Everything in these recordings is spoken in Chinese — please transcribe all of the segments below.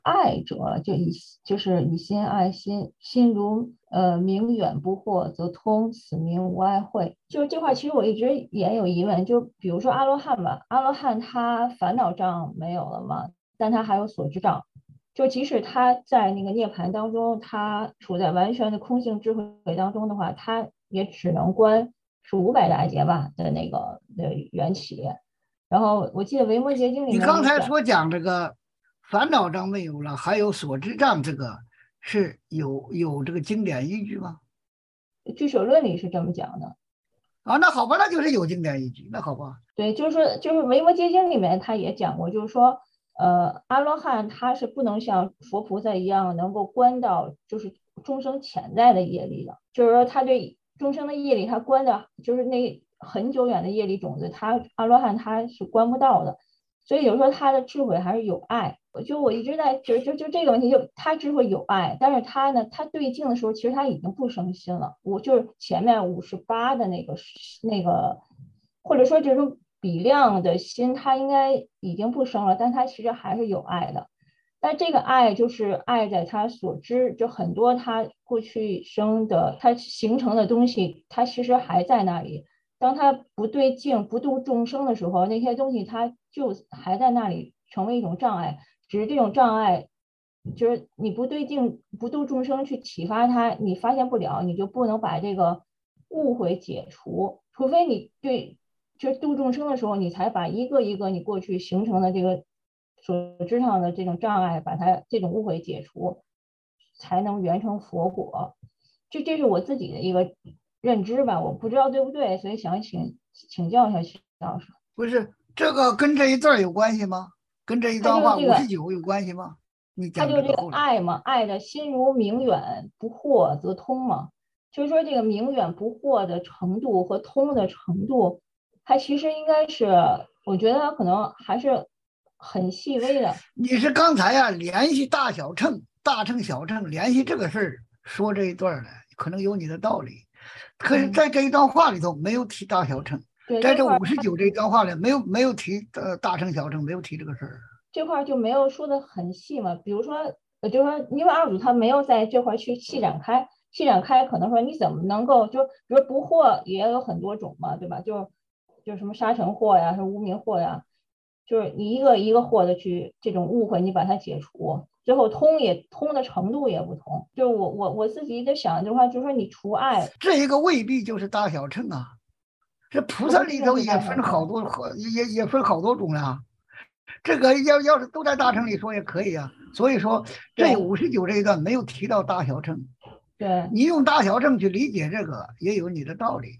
爱者，就是以心爱心，心如明远不惑，则通，此名无爱慧。就是这块，其实我一直也有疑问，就比如说阿罗汉吧，阿罗汉他烦恼障没有了嘛，但他还有所知障。就即使他在那个涅槃当中，他处在完全的空性智慧当中的话，他也只能观是500大劫吧的那个的缘起。然后我记得《维摩诘经》里你面有讲， 刚才所讲这个烦恼障没有了，还有所知障，这个是有这个经典依据吗？ 《俱舍论》里是这么讲的。 啊，那好吧，那就是有经典依据，那好吧。 对，就是《维摩诘经》里面他也讲过，就是说，阿罗汉他是不能像佛菩萨一样能够观到就是众生潜在的业力的，就是说他对众生的业力他观的，就是那很久远的业力种子，他阿罗汉他是观不到的，所以有时候他的智慧还是有爱。我一直在就这个问题，就他智慧有爱，但是他呢，他对境的时候，其实他已经不生心了。我就是前面58的那个，或者说这种比量的心，他应该已经不生了，但他其实还是有爱的。但这个爱就是爱在他所知，就很多他过去生的他形成的东西，他其实还在那里。当他不对境、不度众生的时候，那些东西他就还在那里，成为一种障碍。只是这种障碍，就是你不对境、不度众生去启发他，你发现不了，你就不能把这个误会解除。除非你对，就是度众生的时候，你才把一个一个你过去形成的这个所知上的这种障碍，把它这种误会解除，才能圆成佛果。这是我自己的一个认知吧，我不知道对不对，所以想请教一下徐老师。 不是这个跟这一段有关系吗？跟这一他段话五十就这个， 九有关系吗？你他就这个讲这个后来， 爱嘛，爱的心如明远不惑则通嘛，就是说这个明远不惑的程度和通的程度，它其实应该是，我觉得它可能还是很细微的。 你是刚才啊联系大小乘、大乘小乘联系这个事儿说这一段的，可能有你的道理。可是， 嗯， 在这一段话里头没有提大小乘， 对， 在这59这一段话里没有提大乘小乘，没有提这个事儿。 这块就没有说的很细嘛。比如说，就是说，因为二组他没有在这块去细展开，可能说你怎么能够就比如不惑也有很多种嘛，对吧？就什么沙尘惑呀，什么无名惑呀，就是你一个一个惑的去这种误会，你把它解除，最后通的程度也不同。就是我自己在想的话，就是说你除爱， 这一个未必就是大小乘啊，这菩它萨里头不一定是也分好大小乘。 多，也分好多种啊。这个要是都在大乘里说也可以啊。所以说这对 59这一段没有提到大小乘， 对。 你用大小乘去理解这个也有你的道理。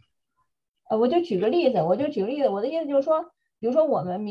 我就举个例子，我的意思就是说，比如说我们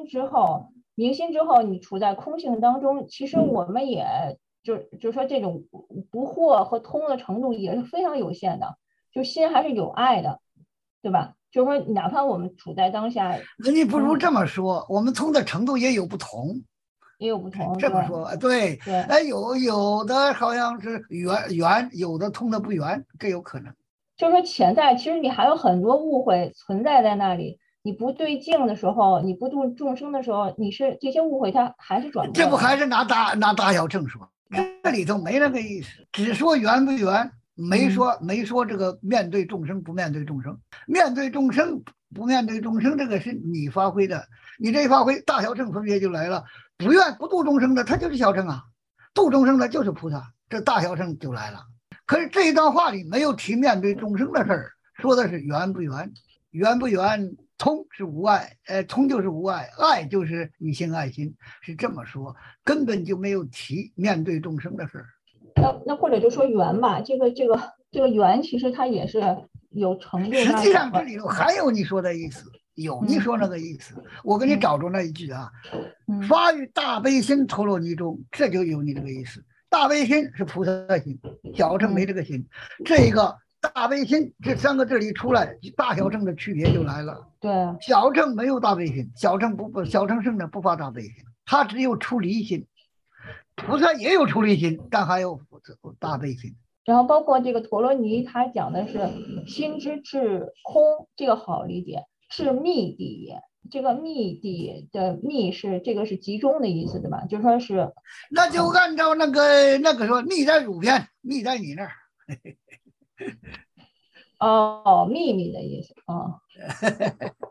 明心之后，你处在空性当中，其实我们也就说这种不惑和通的程度也是非常有限的，就心还是有爱的，对吧？就是说，哪怕我们处在当下， 那你不如这通么说，我们通的程度也有不同。 也有不同，对这么说，对， 对。 哎，有的好像是圆，有的通的不圆，这有可能。 就是说潜在，其实你还有很多误会存在在那里。你不对境的时候，你不度众生的时候，你是这些误会它还是转不这不过来的。 还是拿大小乘说？这里头没那个意思，只说圆不圆， 嗯。 没说这个面对众生不面对众生，面对众生不面对众生，这个是你发挥的，你这一发挥，大小乘分别就来了。不愿不度众生的，他就是小乘啊；度众生的，就是菩萨，这大小乘就来了。可是这一段话里没有提面对众生的事儿，说的是圆不圆，圆不圆，通是无碍，通就是无碍，爱就是以心爱心，是这么说，根本就没有提面对众生的事儿。 那或者就说缘吧，这个缘其实它也是有程度实际上讲了。 上这里头还有你说的意思，有你说那嗯个意思，我给你嗯找着那一句啊， 嗯发于大悲心陀罗尼中，这就有你这个意思。大悲心是菩萨心，小乘没嗯， 这个心。这个大悲心这三个这里出来，大小乘的区别就来了。 对啊。 小乘没有大悲心，小乘圣者不发大悲心，他只有出离心。菩萨也有出离心，但还有大悲心。 然后包括这个陀罗尼，它讲的是心之至空，这个好理解，至密地也。 这个密地的密是这个是集中的意思对吧？就说是那就按照那个说，密在汝片，密在你那儿。 哦，秘密的意思哦。